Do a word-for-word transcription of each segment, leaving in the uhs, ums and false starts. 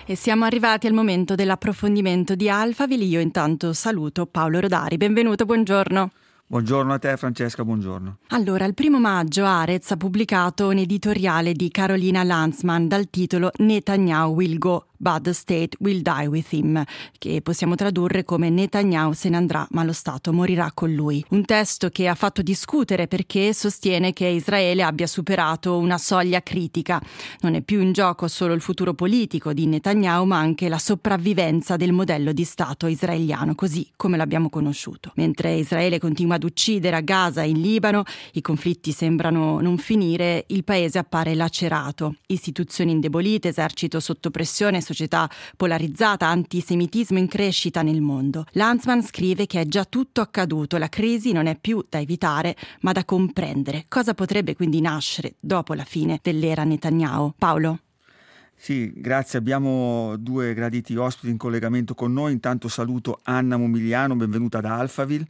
E siamo arrivati al momento dell'approfondimento di Alphaville. Io intanto saluto Paolo Rodari. Benvenuto, buongiorno. Buongiorno a te Francesca, buongiorno. Allora, il primo maggio Haaretz ha pubblicato un editoriale di Carolina Lanzmann dal titolo Netanyahu will go, but the state will die with him, che possiamo tradurre come Netanyahu se ne andrà, ma lo Stato morirà con lui. Un testo che ha fatto discutere perché sostiene che Israele abbia superato una soglia critica. Non è più in gioco solo il futuro politico di Netanyahu, ma anche la sopravvivenza del modello di Stato israeliano, così come l'abbiamo conosciuto. Mentre Israele continua ad uccidere a Gaza e in Libano, i conflitti sembrano non finire, il paese appare lacerato. Istituzioni indebolite, esercito sotto pressione, società polarizzata, antisemitismo in crescita nel mondo. Lanzmann scrive che è già tutto accaduto, la crisi non è più da evitare ma da comprendere. Cosa potrebbe quindi nascere dopo la fine dell'era Netanyahu? Paolo? Sì, grazie. Abbiamo due graditi ospiti in collegamento con noi. Intanto saluto Anna Momigliano, benvenuta ad Alphaville.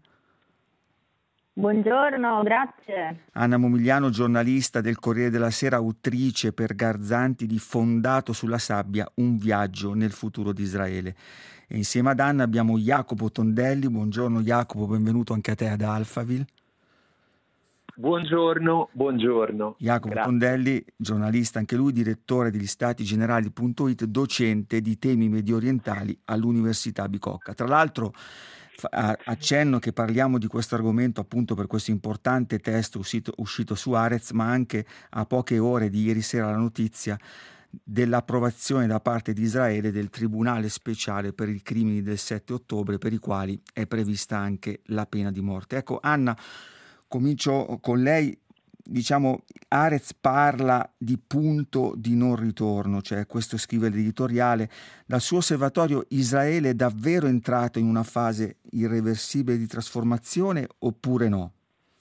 Buongiorno, grazie. Anna Momigliano, giornalista del Corriere della Sera, autrice per Garzanti di Fondato sulla sabbia, un viaggio nel futuro di Israele. E insieme ad Anna abbiamo Jacopo Tondelli. Buongiorno Jacopo, benvenuto anche a te ad Alphaville. Buongiorno, buongiorno. Jacopo Grazie. Tondelli, giornalista anche lui, direttore degli stati generali punto it, docente di temi mediorientali all'Università Bicocca. Tra l'altro accenno che parliamo di questo argomento appunto per questo importante testo uscito, uscito su Haaretz, ma anche a poche ore di ieri sera la notizia dell'approvazione da parte di Israele del Tribunale Speciale per i crimini del sette ottobre, per i quali è prevista anche la pena di morte. Ecco Anna, comincio con lei. Diciamo, Haaretz parla di punto di non ritorno, cioè questo scrive l'editoriale. Dal suo osservatorio Israele è davvero entrato in una fase irreversibile di trasformazione oppure no?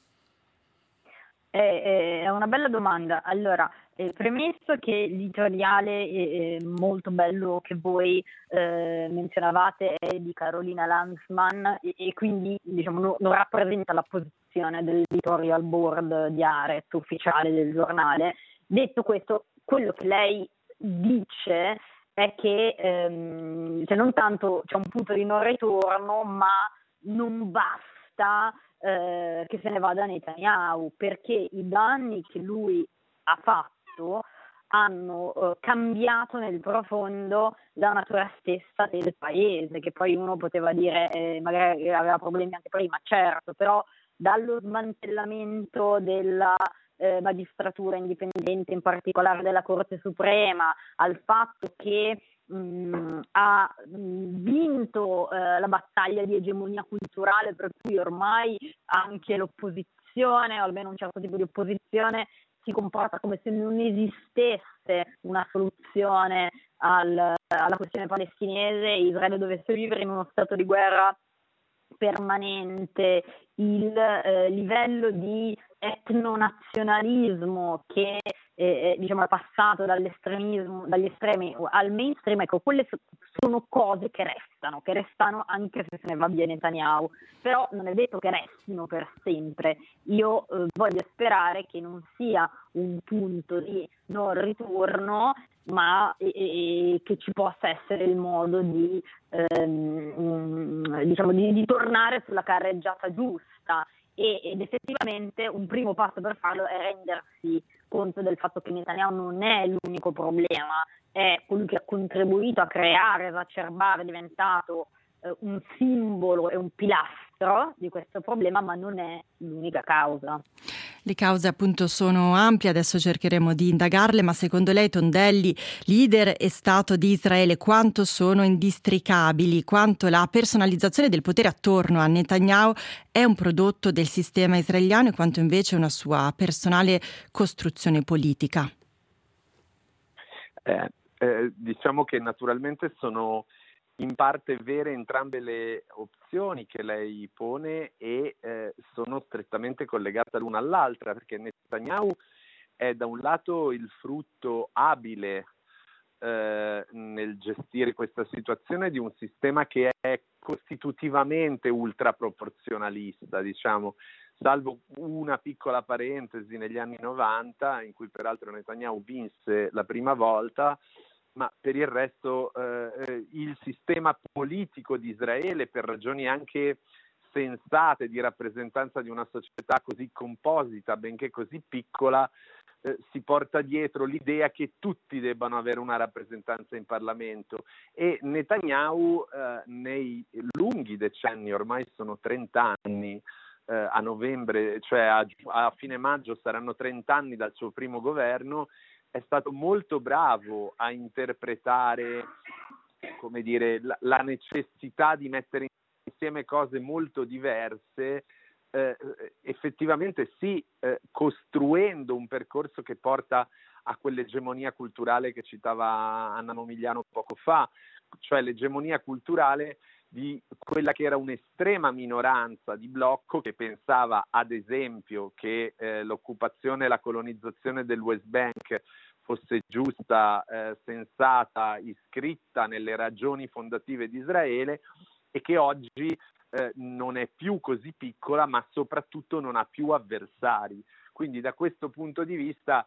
È, è una bella domanda. Allora, eh, premesso che l'editoriale è, è molto bello che voi eh, menzionavate è di Carolina Lanzmann e, e quindi diciamo no, non rappresenta la posizione dell'editorial board di Haaretz ufficiale del giornale. Detto questo, quello che lei dice è che ehm, cioè non tanto c'è un punto di non ritorno, ma non basta eh, che se ne vada Netanyahu, perché i danni che lui ha fatto hanno eh, cambiato nel profondo la natura stessa del paese, che poi uno poteva dire eh, magari aveva problemi anche prima, certo, però dallo smantellamento della eh, magistratura indipendente, in particolare della Corte Suprema, al fatto che mh, ha mh, vinto eh, la battaglia di egemonia culturale, per cui ormai anche l'opposizione, o almeno un certo tipo di opposizione, si comporta come se non esistesse una soluzione al, alla questione palestinese e Israele dovesse vivere in uno stato di guerra permanente. Il eh, livello di etnonazionalismo che eh, diciamo è passato dall'estremismo, dagli estremi al mainstream, ecco, quelle sono cose che restano, che restano anche se se ne va via Netanyahu, però non è detto che restino per sempre. Io eh, voglio sperare che non sia un punto di non ritorno, ma e, e, che ci possa essere il modo di ehm, diciamo di, di tornare sulla carreggiata giusta. Ed effettivamente un primo passo per farlo è rendersi conto del fatto che Netanyahu non è l'unico problema, è colui che ha contribuito a creare, esacerbare, è diventato eh, un simbolo e un pilastro di questo problema, ma non è l'unica causa. Le cause appunto sono ampie, adesso cercheremo di indagarle, ma secondo lei, Tondelli, leader e Stato di Israele, quanto sono indistricabili, quanto la personalizzazione del potere attorno a Netanyahu è un prodotto del sistema israeliano e quanto invece una sua personale costruzione politica? Eh, eh, diciamo che naturalmente sono in parte vere entrambe le opzioni che lei pone e eh, sono strettamente collegate l'una all'altra, perché Netanyahu è da un lato il frutto abile eh, nel gestire questa situazione di un sistema che è costitutivamente ultraproporzionalista, diciamo, salvo una piccola parentesi negli anni novanta in cui peraltro Netanyahu vinse la prima volta. ma per il resto eh, il sistema politico di Israele, per ragioni anche sensate di rappresentanza di una società così composita, benché così piccola, eh, si porta dietro l'idea che tutti debbano avere una rappresentanza in Parlamento, e Netanyahu eh, nei lunghi decenni, ormai sono trenta anni, eh, a novembre, cioè a, a fine maggio saranno trenta anni dal suo primo governo, è stato molto bravo a interpretare, come dire, la, la necessità di mettere insieme cose molto diverse, eh, effettivamente sì, eh, costruendo un percorso che porta a quell'egemonia culturale che citava Anna Momigliano poco fa, cioè l'egemonia culturale di quella che era un'estrema minoranza di blocco che pensava, ad esempio, che eh, l'occupazione e la colonizzazione del West Bank fosse giusta, eh, sensata, iscritta nelle ragioni fondative di Israele, e che oggi eh, non è più così piccola, ma soprattutto non ha più avversari. Quindi da questo punto di vista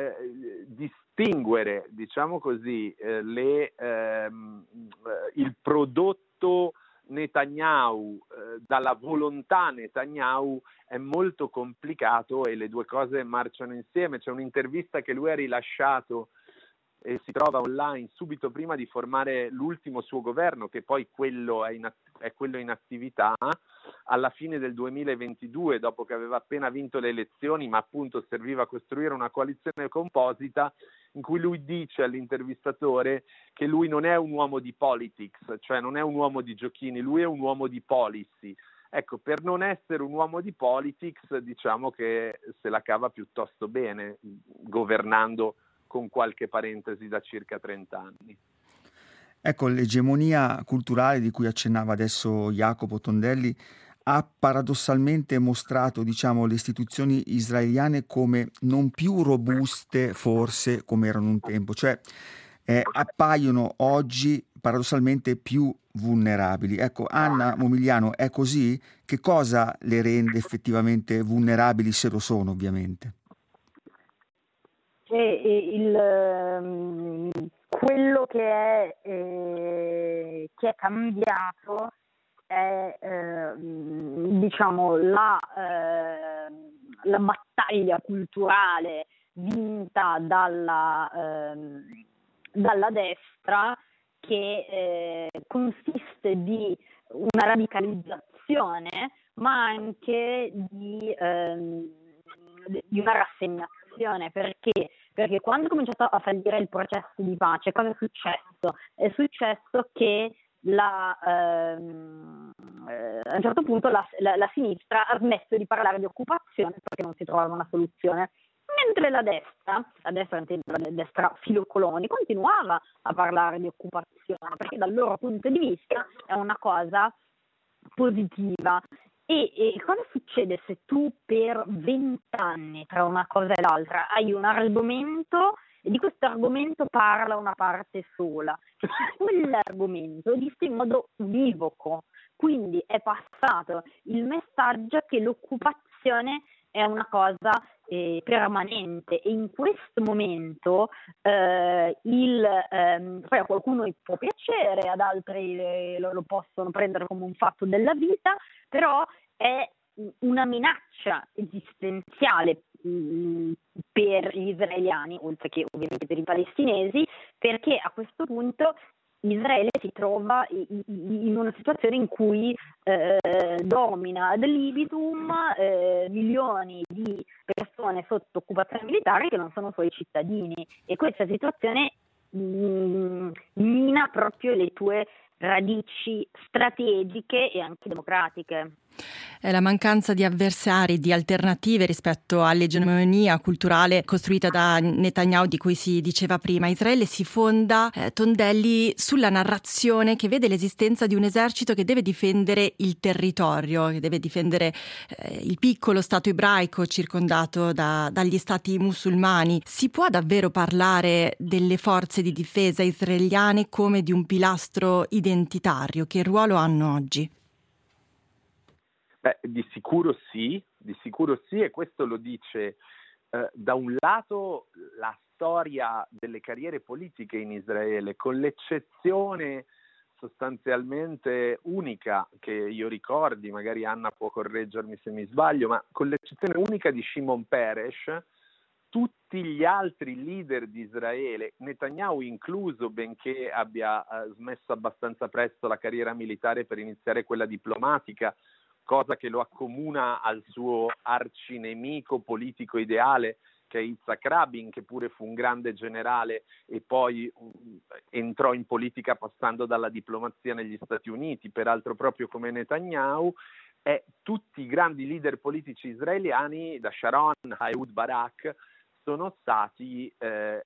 eh, distinguere, diciamo così, eh, le, ehm, il prodotto Netanyahu eh, dalla volontà Netanyahu è molto complicato, e le due cose marciano insieme. C'è un'intervista che lui ha rilasciato e si trova online subito prima di formare l'ultimo suo governo, che poi quello è, in, è quello in attività, alla fine del duemilaventidue, dopo che aveva appena vinto le elezioni, ma appunto serviva a costruire una coalizione composita, in cui lui dice all'intervistatore che lui non è un uomo di politics, cioè non è un uomo di giochini, lui è un uomo di policy. Ecco, per non essere un uomo di politics, diciamo che se la cava piuttosto bene, governando con qualche parentesi da circa trenta anni. Ecco, l'egemonia culturale di cui accennava adesso Jacopo Tondelli ha paradossalmente mostrato, diciamo, le istituzioni israeliane come non più robuste forse come erano un tempo, cioè eh, appaiono oggi paradossalmente più vulnerabili. Ecco, Anna Momigliano, è così? Che cosa le rende effettivamente vulnerabili, se lo sono ovviamente? E il, quello che è, eh, che è cambiato è eh, diciamo la, eh, la battaglia culturale vinta dalla, eh, dalla destra, che eh, consiste di una radicalizzazione, ma anche di, eh, di una rassegnazione. Perché? Perché quando è cominciato a fallire il processo di pace, cosa è successo? È successo che la, ehm, eh, a un certo punto la, la, la sinistra ha smesso di parlare di occupazione perché non si trovava una soluzione, mentre la destra, la destra, intendo la destra filocoloni, continuava a parlare di occupazione, perché dal loro punto di vista è una cosa positiva. E, e cosa succede se tu per vent'anni tra una cosa e l'altra hai un argomento e di questo argomento parla una parte sola, e quell'argomento è visto in modo univoco, quindi è passato il messaggio che l'occupazione è una cosa eh, permanente, e in questo momento eh, il, ehm, poi a qualcuno può piacere, ad altri eh, lo, lo possono prendere come un fatto della vita, però è una minaccia esistenziale mh, per gli israeliani, oltre che ovviamente per i palestinesi, perché a questo punto Israele si trova in una situazione in cui eh, domina ad libitum eh, milioni di persone sotto occupazione militare che non sono suoi cittadini, e questa situazione mh, mina proprio le tue radici strategiche e anche democratiche. È la mancanza di avversari, di alternative rispetto all'egemonia culturale costruita da Netanyahu, di cui si diceva prima. Israele si fonda, eh, Tondelli, sulla narrazione che vede l'esistenza di un esercito che deve difendere il territorio, che deve difendere eh, il piccolo stato ebraico circondato da, dagli stati musulmani. Si può davvero parlare delle forze di difesa israeliane come di un pilastro identitario? Che ruolo hanno oggi? Beh, di sicuro sì, di sicuro sì, e questo lo dice eh, da un lato la storia delle carriere politiche in Israele, con l'eccezione sostanzialmente unica che io ricordi, magari Anna può correggermi se mi sbaglio, ma con l'eccezione unica di Shimon Peres, tutti gli altri leader di Israele, Netanyahu incluso, benché abbia eh, smesso abbastanza presto la carriera militare per iniziare quella diplomatica, cosa che lo accomuna al suo arcinemico politico ideale, che è Yitzhak Rabin, che pure fu un grande generale e poi um, entrò in politica passando dalla diplomazia negli Stati Uniti, peraltro proprio come Netanyahu, e tutti i grandi leader politici israeliani, da Sharon a Ehud Barak, sono stati eh,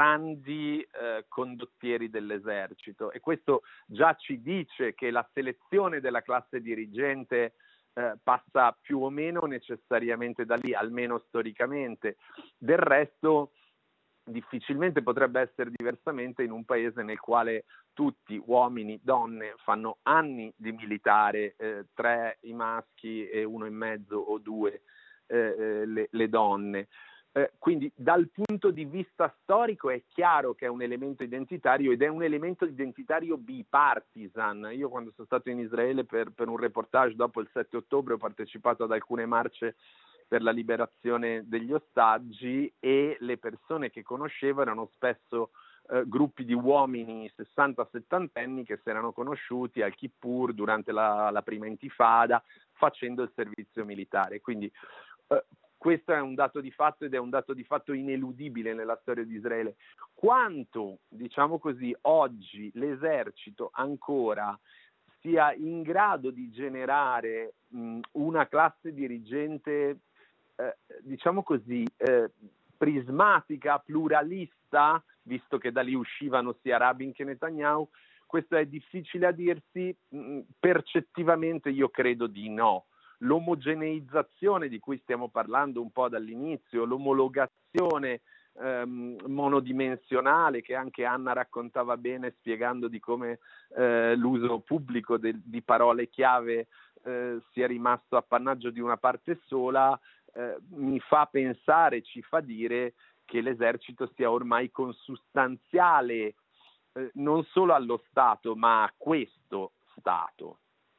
grandi eh, condottieri dell'esercito, e questo già ci dice che la selezione della classe dirigente eh, passa più o meno necessariamente da lì, almeno storicamente. Del resto difficilmente potrebbe essere diversamente in un paese nel quale tutti, uomini, donne, fanno anni di militare, eh, tre i maschi e uno e mezzo o due eh, le, le donne. Eh, quindi dal punto di vista storico è chiaro che è un elemento identitario, ed è un elemento identitario bipartisan. Io quando sono stato in Israele per, per un reportage dopo il sette ottobre ho partecipato ad alcune marce per la liberazione degli ostaggi, e le persone che conoscevo erano spesso eh, gruppi di uomini sessanta settantenni che si erano conosciuti al Kippur durante la, la prima intifada facendo il servizio militare. Quindi eh, questo è un dato di fatto, ed è un dato di fatto ineludibile nella storia di Israele. Quanto, diciamo così, oggi l'esercito ancora sia in grado di generare mh, una classe dirigente, eh, diciamo così, eh, prismatica, pluralista, visto che da lì uscivano sia Rabin che Netanyahu, questo è difficile a dirsi. Mh, percettivamente io credo di no. L'omogeneizzazione di cui stiamo parlando un po' dall'inizio, l'omologazione ehm, monodimensionale che anche Anna raccontava bene spiegando di come eh, l'uso pubblico de- di parole chiave eh, sia rimasto appannaggio di una parte sola, eh, mi fa pensare, ci fa dire che l'esercito sia ormai consustanziale eh, non solo allo Stato ma a questo Stato.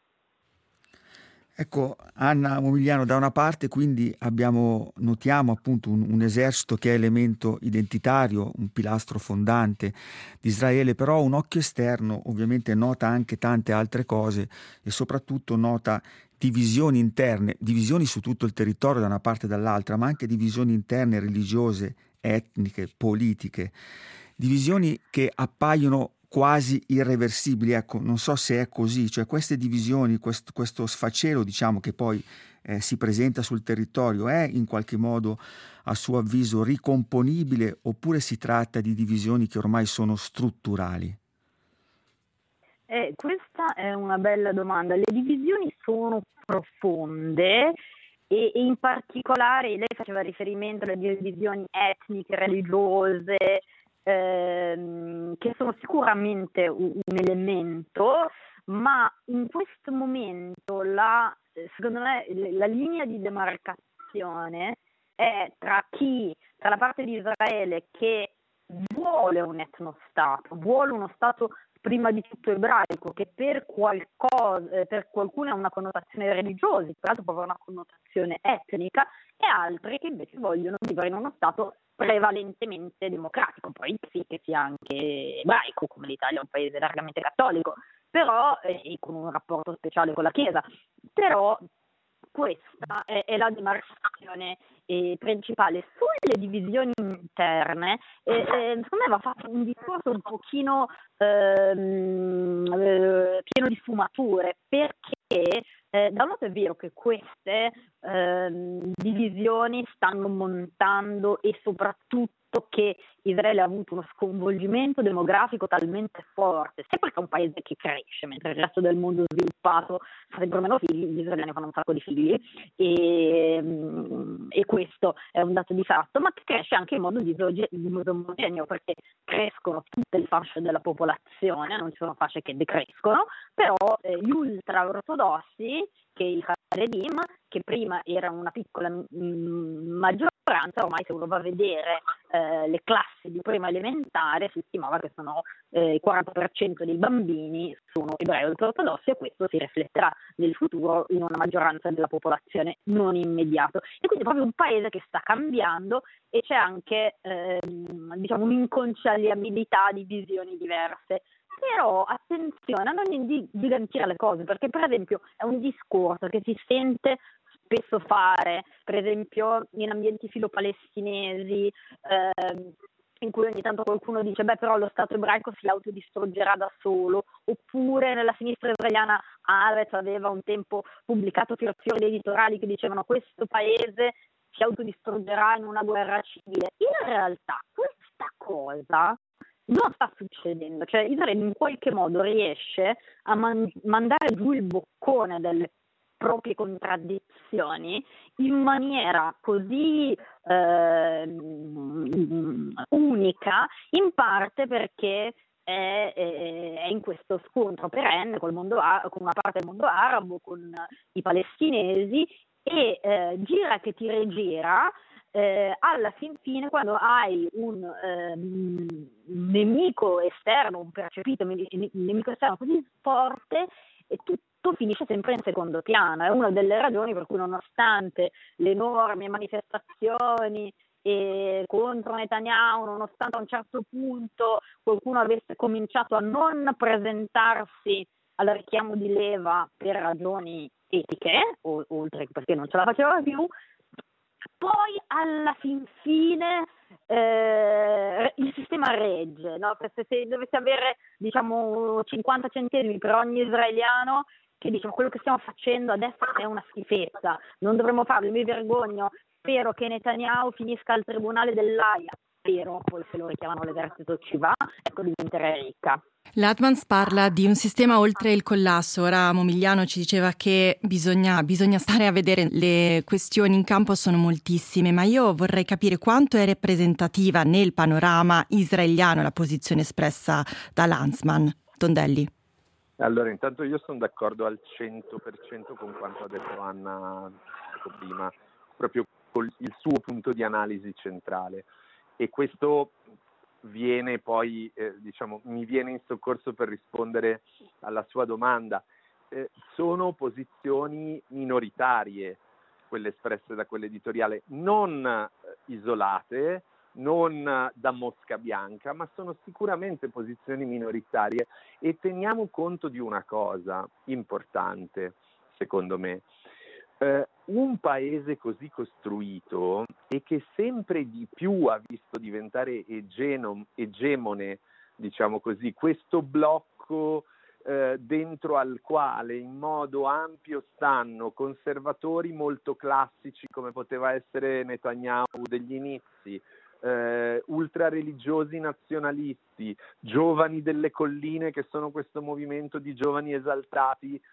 Ecco, Anna Momigliano, da una parte quindi abbiamo, notiamo appunto un, un esercito che è elemento identitario, un pilastro fondante di Israele, però un occhio esterno ovviamente nota anche tante altre cose, e soprattutto nota divisioni interne, divisioni su tutto il territorio da una parte e dall'altra, ma anche divisioni interne religiose, etniche, politiche, divisioni che appaiono quasi irreversibili. Ecco, non so se è così, cioè queste divisioni, questo, questo sfacelo, diciamo, che poi eh, si presenta sul territorio, è in qualche modo, a suo avviso, ricomponibile, oppure si tratta di divisioni che ormai sono strutturali? Eh, questa è una bella domanda. Le divisioni sono profonde, e, e in particolare lei faceva riferimento alle divisioni etniche, religiose, Ehm, che sono sicuramente un, un elemento, ma in questo momento la, secondo me la linea di demarcazione è tra chi, tra la parte di Israele che vuole un etnostato, vuole uno stato prima di tutto ebraico, che per qualcosa, per qualcuno ha una connotazione religiosa, per altro può avere una connotazione etnica, e altri che invece vogliono vivere in uno stato prevalentemente democratico, poi sì che sia anche ebraico, come l'Italia è un paese largamente cattolico, però e con un rapporto speciale con la Chiesa, però questa è, è la demarcazione eh, principale. Sulle divisioni interne, eh, eh, secondo me va fatto un discorso un pochino ehm, eh, pieno di sfumature, perché Eh, da un lato è vero che queste ehm, divisioni stanno montando, e soprattutto che Israele ha avuto uno sconvolgimento demografico talmente forte, sia perché è un paese che cresce mentre il resto del mondo sviluppato fa sempre meno figli, gli israeliani fanno un sacco di figli, e, e questo è un dato di fatto, ma che cresce anche in modo disomogeneo, perché crescono tutte le fasce della popolazione, non ci sono fasce che decrescono, però eh, gli ultra-ortodossi, che il Haredim, che prima era una piccola mh, maggioranza, ormai se uno va a vedere eh, le classi di prima elementare si stimava che sono eh, il quaranta per cento dei bambini sono ebrei ultraortodossi, e questo si rifletterà nel futuro in una maggioranza della popolazione non immediato. E quindi è proprio un paese che sta cambiando, e c'è anche ehm, diciamo un'inconciliabilità di visioni diverse. Però attenzione a non ingigantire le cose, perché per esempio è un discorso che si sente spesso fare, per esempio in ambienti filo-palestinesi, ehm, in cui ogni tanto qualcuno dice beh però lo Stato ebraico si autodistruggerà da solo, oppure nella sinistra israeliana Haaretz aveva un tempo pubblicato fior-fiori editoriali che dicevano questo paese si autodistruggerà in una guerra civile. In realtà questa cosa non sta succedendo, cioè Israele in qualche modo riesce a man- mandare giù il boccone delle proprie contraddizioni in maniera così eh, unica, in parte perché è, è, è in questo scontro perenne col mondo, con una parte del mondo arabo, con i palestinesi, e eh, gira che ti rigira. Eh, alla fin fine, quando hai un eh, nemico esterno, un percepito nemico esterno così forte, e tutto finisce sempre in secondo piano. È una delle ragioni per cui, nonostante le enormi manifestazioni e contro Netanyahu, nonostante a un certo punto qualcuno avesse cominciato a non presentarsi al richiamo di leva per ragioni etiche, o, oltre che perché non ce la faceva più, poi alla fin fine eh, il sistema regge, no? Se, se dovesse avere diciamo cinquanta centesimi per ogni israeliano che dice quello che stiamo facendo adesso è una schifezza, non dovremmo farlo, mi vergogno, spero che Netanyahu finisca al tribunale dell'Aia, spero, poi se lo richiamano l'esercito ci va, ecco, diventerei ricca. L'Atmans parla di un sistema oltre il collasso. Ora Momigliano ci diceva che bisogna, bisogna stare a vedere, le questioni in campo sono moltissime, ma io vorrei capire quanto è rappresentativa nel panorama israeliano la posizione espressa da Lanzmann. Tondelli. Allora, intanto io sono d'accordo al cento per cento con quanto ha detto Anna prima, proprio col il suo punto di analisi centrale, e questo viene poi, eh, diciamo, mi viene in soccorso per rispondere alla sua domanda. Eh, sono posizioni minoritarie quelle espresse da quell'editoriale, non eh, isolate, non eh, da mosca bianca, ma sono sicuramente posizioni minoritarie, e teniamo conto di una cosa importante, secondo me. Uh, un paese così costruito, e che sempre di più ha visto diventare egeno, egemone, diciamo così, questo blocco uh, dentro al quale in modo ampio stanno conservatori molto classici come poteva essere Netanyahu degli inizi, uh, ultrareligiosi nazionalisti, giovani delle colline, che sono questo movimento di giovani esaltati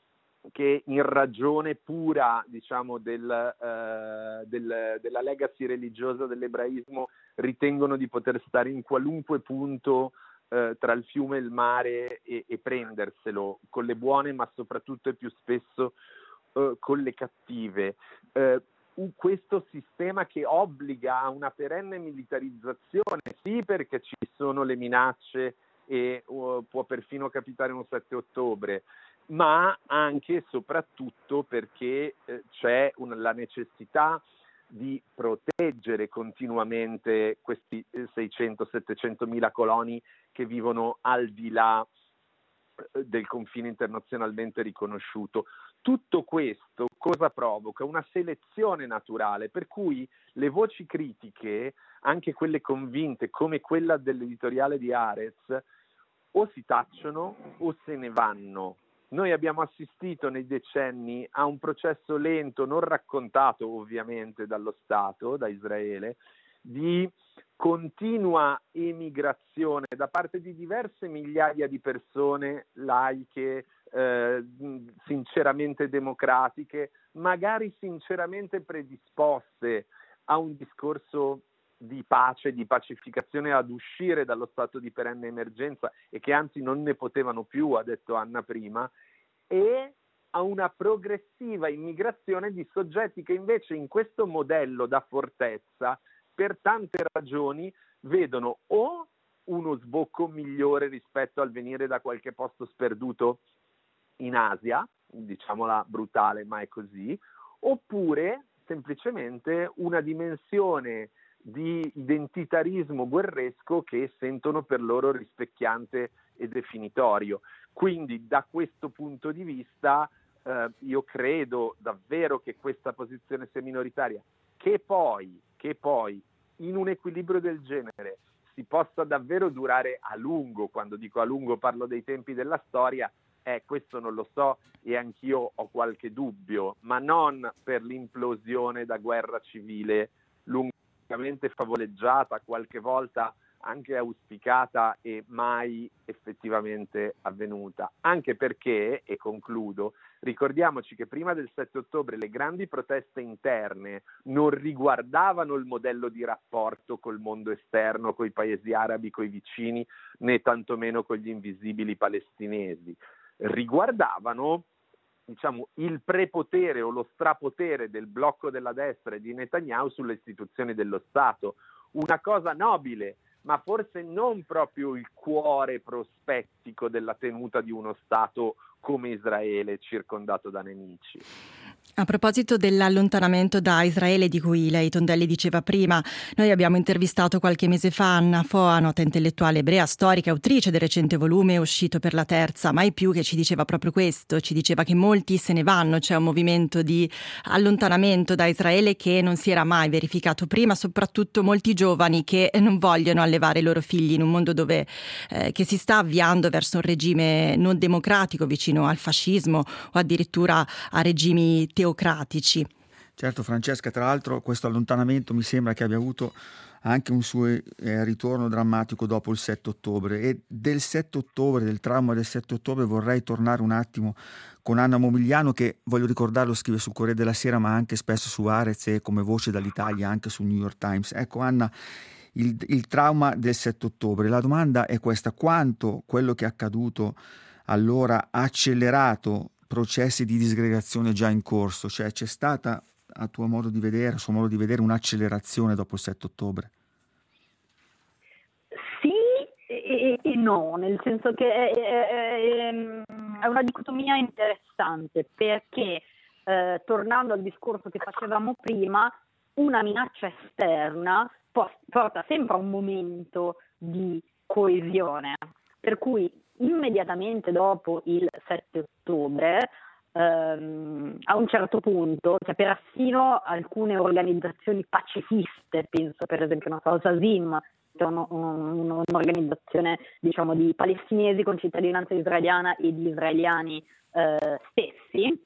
che in ragione pura, diciamo, del, eh, del, della legacy religiosa dell'ebraismo ritengono di poter stare in qualunque punto eh, tra il fiume e il mare e, e prenderselo con le buone, ma soprattutto e più spesso eh, con le cattive. Eh, questo sistema che obbliga a una perenne militarizzazione, sì, perché ci sono le minacce e uh, può perfino capitare un sette ottobre, ma anche e soprattutto perché eh, c'è un, la necessità di proteggere continuamente questi eh, seicento settecento mila coloni che vivono al di là eh, del confine internazionalmente riconosciuto. Tutto questo cosa provoca? Una selezione naturale, per cui le voci critiche, anche quelle convinte come quella dell'editoriale di Haaretz, o si tacciono o se ne vanno. Noi abbiamo assistito nei decenni a un processo lento, non raccontato ovviamente dallo Stato, da Israele, di continua emigrazione da parte di diverse migliaia di persone laiche, eh, sinceramente democratiche, magari sinceramente predisposte a un discorso di pace, di pacificazione, ad uscire dallo stato di perenne emergenza, e che anzi non ne potevano più, ha detto Anna prima, e a una progressiva immigrazione di soggetti che invece in questo modello da fortezza per tante ragioni vedono o uno sbocco migliore rispetto al venire da qualche posto sperduto in Asia, diciamola brutale ma è così, oppure semplicemente una dimensione di identitarismo guerresco che sentono per loro rispecchiante e definitorio. Quindi da questo punto di vista eh, io credo davvero che questa posizione sia minoritaria, che poi, che poi in un equilibrio del genere si possa davvero durare a lungo. Quando dico a lungo parlo dei tempi della storia, eh, questo non lo so e anch'io ho qualche dubbio, ma non per l'implosione da guerra civile lungamente favoleggiata, qualche volta anche auspicata e mai effettivamente avvenuta. Anche perché, e concludo, ricordiamoci che prima del sette ottobre le grandi proteste interne non riguardavano il modello di rapporto col mondo esterno, coi paesi arabi, coi vicini, né tantomeno con gli invisibili palestinesi. Riguardavano, diciamo, il prepotere o lo strapotere del blocco della destra e di Netanyahu sulle istituzioni dello Stato. Una cosa nobile, ma forse non proprio il cuore prospettico della tenuta di uno Stato come Israele circondato da nemici. A proposito dell'allontanamento da Israele di cui lei, Tondelli, diceva prima, noi abbiamo intervistato qualche mese fa Anna Foa, nota intellettuale ebrea, storica, autrice del recente volume uscito per la Terza, Mai più, che ci diceva proprio questo, ci diceva che molti se ne vanno, c'è un movimento di allontanamento da Israele che non si era mai verificato prima, soprattutto molti giovani che non vogliono allevare i loro figli in un mondo dove eh, che si sta avviando verso un regime non democratico, vicino al fascismo o addirittura a regimi teocratici. Certo, Francesca, tra l'altro questo allontanamento mi sembra che abbia avuto anche un suo eh, ritorno drammatico dopo il sette ottobre, e del sette ottobre, del trauma del sette ottobre vorrei tornare un attimo con Anna Momigliano, che, voglio ricordarlo, scrive sul Corriere della Sera ma anche spesso su Haaretz e come voce dall'Italia anche sul New York Times. Ecco Anna, il, il trauma del sette ottobre, la domanda è questa: quanto quello che è accaduto allora ha accelerato processi di disgregazione già in corso? Cioè c'è stata, a tuo modo di vedere, a suo modo di vedere, un'accelerazione dopo il sette ottobre? Sì e, e no, nel senso che è, è, è una dicotomia interessante, perché eh, tornando al discorso che facevamo prima, una minaccia esterna porta sempre a un momento di coesione, per cui immediatamente dopo il sette ottobre, ehm, a un certo punto, cioè persino alcune organizzazioni pacifiste, penso per esempio, non so, Zazim, che è uno, un, un'organizzazione, diciamo, di palestinesi con cittadinanza israeliana e di israeliani eh, stessi,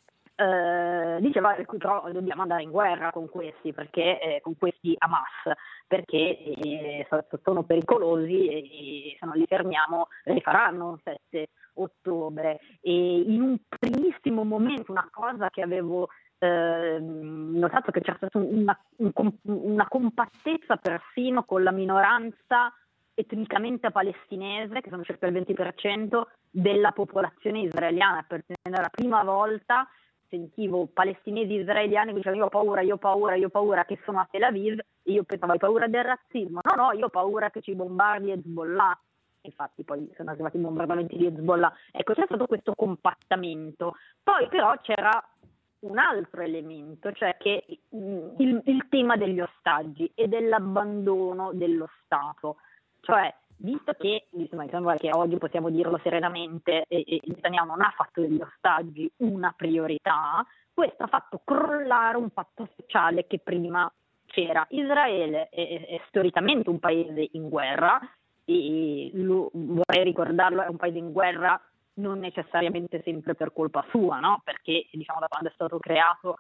eh, diceva che però dobbiamo andare in guerra con questi, perché eh, con questi Hamas, perché eh, sono pericolosi e se non li fermiamo rifaranno un sette ottobre. E in un primissimo momento, una cosa che avevo eh, notato, che c'è stata una, un, una compattezza persino con la minoranza etnicamente palestinese, che sono circa il venti per cento della popolazione israeliana, perché era la prima volta sentivo palestinesi israeliani che dicevano io ho paura, io ho paura, io ho paura che sono a Tel Aviv, e io pensavo hai paura del razzismo? No, no, io ho paura che ci bombardi Hezbollah. Infatti poi sono arrivati i bombardamenti di Hezbollah. Ecco, c'è stato questo compattamento. Poi però c'era un altro elemento, cioè che il, il tema degli ostaggi e dell'abbandono dello Stato. Cioè, visto che, insomma, che oggi possiamo dirlo serenamente, e, e Netanyahu non ha fatto degli ostaggi una priorità, questo ha fatto crollare un patto sociale che prima c'era. Israele è, è storicamente un paese in guerra, e lo, vorrei ricordarlo, è un paese in guerra non necessariamente sempre per colpa sua, no? Perché diciamo da quando è stato creato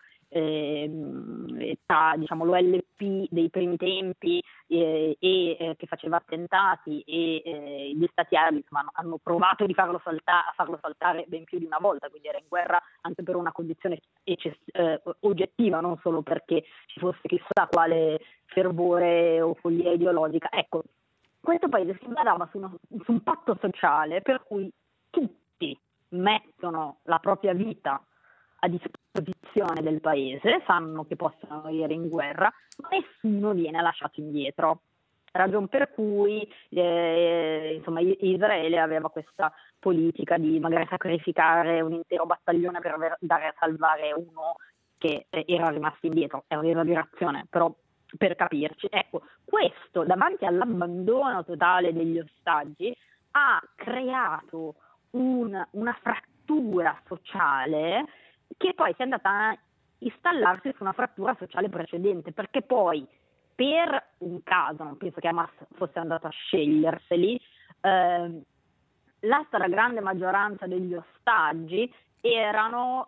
eh, tra, diciamo, l'O L P dei primi tempi eh, e eh, che faceva attentati e eh, gli stati arabi insomma, hanno provato di farlo saltare, a farlo saltare ben più di una volta, quindi era in guerra anche per una condizione eccess- eh, oggettiva, non solo perché ci fosse chissà quale fervore o follia ideologica. Ecco, questo paese si basava su, uno, su un patto sociale per cui tutti mettono la propria vita a disposizione del paese, sanno che possono morire in guerra, ma nessuno viene lasciato indietro. Ragion per cui eh, insomma, Israele aveva questa politica di magari sacrificare un intero battaglione per aver, dare a salvare uno che eh, era rimasto indietro. È un'esagerazione, però per capirci. Ecco, questo davanti all'abbandono totale degli ostaggi ha creato un, una frattura sociale che poi si è andata a installarsi su una frattura sociale precedente, perché poi per un caso, non penso che Hamas fosse andato a sceglierseli, eh, la stragrande maggioranza degli ostaggi erano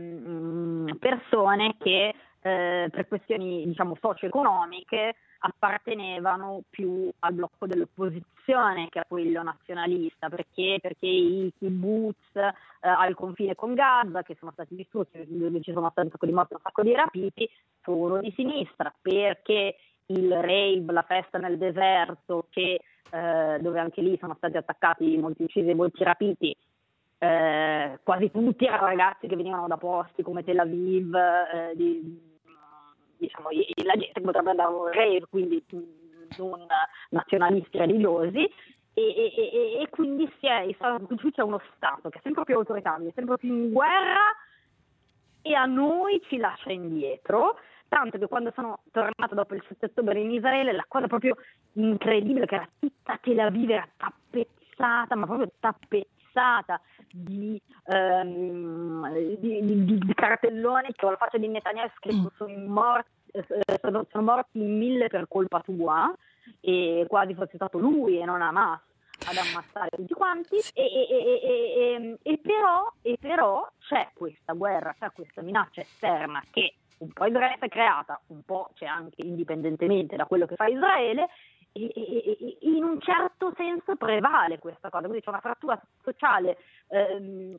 ehm, persone che eh, per questioni, diciamo, socio-economiche appartenevano più al blocco dell'opposizione che a quello nazionalista, perché, perché i kibbutz eh, al confine con Gaza, che sono stati distrutti, dove ci sono stati un sacco di morti, un sacco di rapiti, sono di sinistra, perché il rave, la festa nel deserto, che, eh, dove anche lì sono stati attaccati, molti uccisi e molti rapiti, eh, quasi tutti erano ragazzi che venivano da posti come Tel Aviv, eh, di, diciamo, la gente potrebbe andare a un rave, quindi non nazionalisti religiosi, e, e, e, e quindi si è, qui c'è uno Stato che è sempre più autoritario, è sempre più in guerra e a noi ci lascia indietro. Tanto che quando sono tornata dopo il sette ottobre in Israele, la cosa proprio incredibile, che era tutta Tel Aviv, era tappezzata, ma proprio tappezzata di, ehm, di, di, di cartelloni che con la faccia di Netanyahu è scritto sono morti, eh, sono, sono morti in mille per colpa tua, e quasi fosse stato lui e non Hamas ad ammazzare tutti quanti, e, e, e, e, e, però, e però c'è questa guerra, c'è questa minaccia esterna che un po' Israele si è creata, un po' c'è anche indipendentemente da quello che fa Israele, e, e, e in un certo senso prevale questa cosa, quindi c'è una frattura sociale ehm,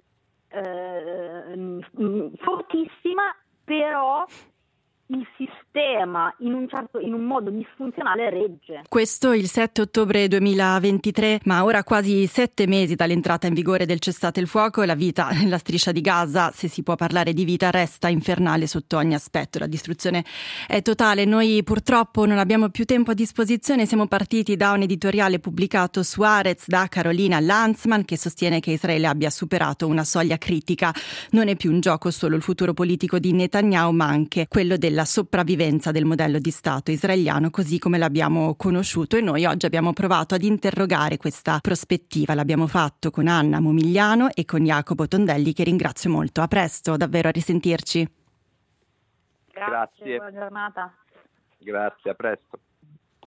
ehm, fortissima, però il sistema in un certo in un modo disfunzionale regge. Questo il sette ottobre duemilaventitré, ma ora quasi sette mesi dall'entrata in vigore del cessate il fuoco, e la vita nella striscia di Gaza, se si può parlare di vita, resta infernale sotto ogni aspetto. La distruzione è totale. Noi purtroppo non abbiamo più tempo a disposizione. Siamo partiti da un editoriale pubblicato su Haaretz da Carolina Lanzmann, che sostiene che Israele abbia superato una soglia critica. Non è più in gioco solo il futuro politico di Netanyahu, ma anche quello del la sopravvivenza del modello di Stato israeliano così come l'abbiamo conosciuto, e noi oggi abbiamo provato ad interrogare questa prospettiva. L'abbiamo fatto con Anna Momigliano e con Jacopo Tondelli, che ringrazio molto. A presto, davvero, a risentirci. Grazie, Grazie. Buona giornata. Grazie, a presto.